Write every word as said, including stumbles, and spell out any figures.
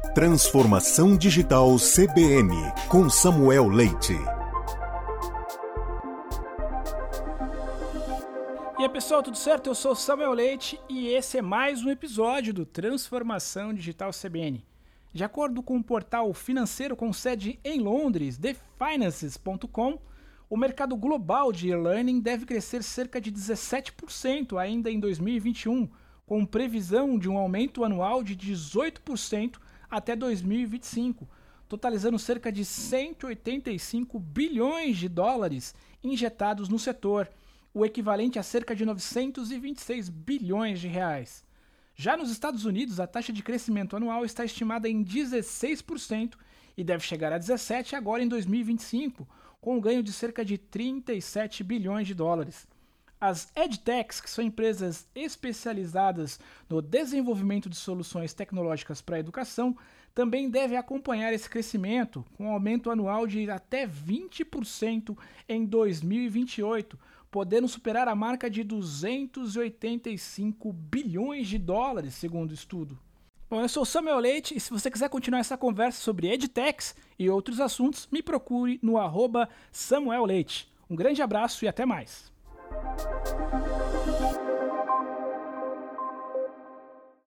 Transformação Digital C B N, com Samuel Leite. E aí pessoal, tudo certo? Eu sou Samuel Leite e esse é mais um episódio do Transformação Digital C B N. De acordo com o portal financeiro com sede em Londres, the finances ponto com, o mercado global de e-learning deve crescer cerca de dezessete por cento ainda em dois mil e vinte e um, com previsão de um aumento anual de dezoito por cento até dois mil e vinte e cinco, totalizando cerca de cento e oitenta e cinco bilhões de dólares injetados no setor, o equivalente a cerca de novecentos e vinte e seis bilhões de reais. Já nos Estados Unidos, a taxa de crescimento anual está estimada em dezesseis por cento e deve chegar a dezessete por cento agora em dois mil e vinte e cinco, com um ganho de cerca de trinta e sete bilhões de dólares. As EdTechs, que são empresas especializadas no desenvolvimento de soluções tecnológicas para a educação, também devem acompanhar esse crescimento, com um aumento anual de até vinte por cento em dois mil e vinte e oito, podendo superar a marca de duzentos e oitenta e cinco bilhões de dólares, segundo o estudo. Bom, eu sou o Samuel Leite e se você quiser continuar essa conversa sobre EdTechs e outros assuntos, me procure no arroba Samuel Leite. Um grande abraço e até mais!